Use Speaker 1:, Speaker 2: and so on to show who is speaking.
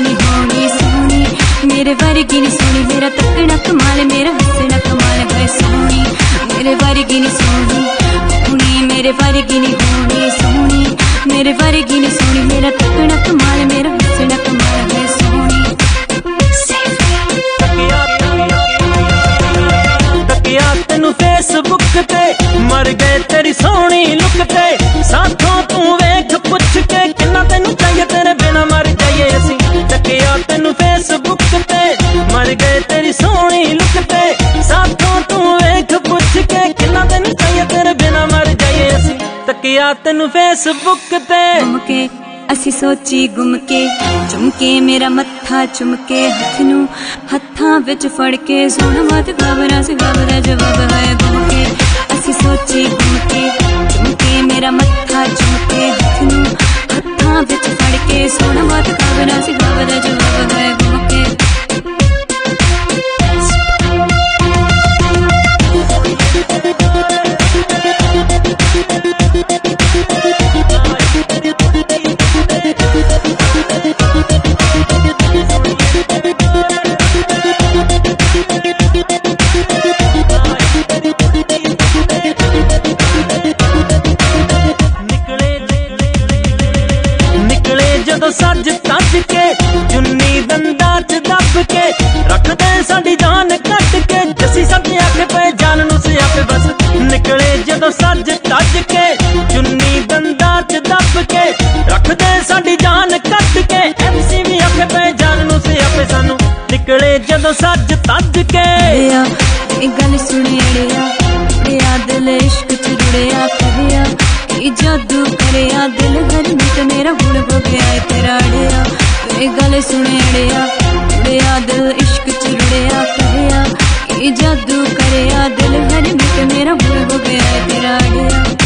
Speaker 1: नहीं होनी सोनी, मेरे वर्गी नहीं सोनी, मेरा तकना कमाल, मेरा हंसना कमाल है सोनी, मेरे वर्गी नहीं सोनी, मेरे वर्गी नहीं होनी सोनी, मेरे वर्गी नहीं सोनी, मेरा तकना कमाल, मेरा हंसना कमाल है सोनी।
Speaker 2: तकिया तेनू फेसबुक ते मर गए तेरी सोहनी लुक ते, साथों तू वेख पुछ के किन्ना तेनू चाहिए तेरे बिना मर जाइए असी। तकिया तेनू फेसबुक ते मर गए तेरी सोहनी लुक ते, साथों तू वेख पुछ के किन्ना तेनू चाहिए तेरे बिना मर जाइए असी। तकिया तेनू फेसबुक ते
Speaker 1: के असी सोची गुम के चुमके मेरा मत्था चुमके हथ नू हत्थां विच फड़ के, सुन मत घबरा से घबरा जवाब है गुम के, असी सोची गुम के चुमके मेरा मत्था चुमके हथ नू हत्थां विच फड़ के, सुन मत घबरा से घबरा जवाब है गुम के।
Speaker 2: सज तज के चुन्नी दंदा च दब के रख दे साडी जान कट के, जसी सबके आखे पे जान नू सियापे बस निकले जदों सज तज के चुन्नी दंदा च दब के, रख दे साडी जान कट के, MC भी आखे पे जान नू सियापे सानू निकले जदों सज तज के।
Speaker 1: गल सुनिया दिल इश्क च जुड़िया करिया कि जादू करिया, दिल घर मिट मेरा हुण हो गया है तेरा अड़िया, गल सुनिया दिल इश्क च जुड़िया करिया कि जादू करिया, दिल घर मिट मेरा हुण हो गया है तेरा अड़िया।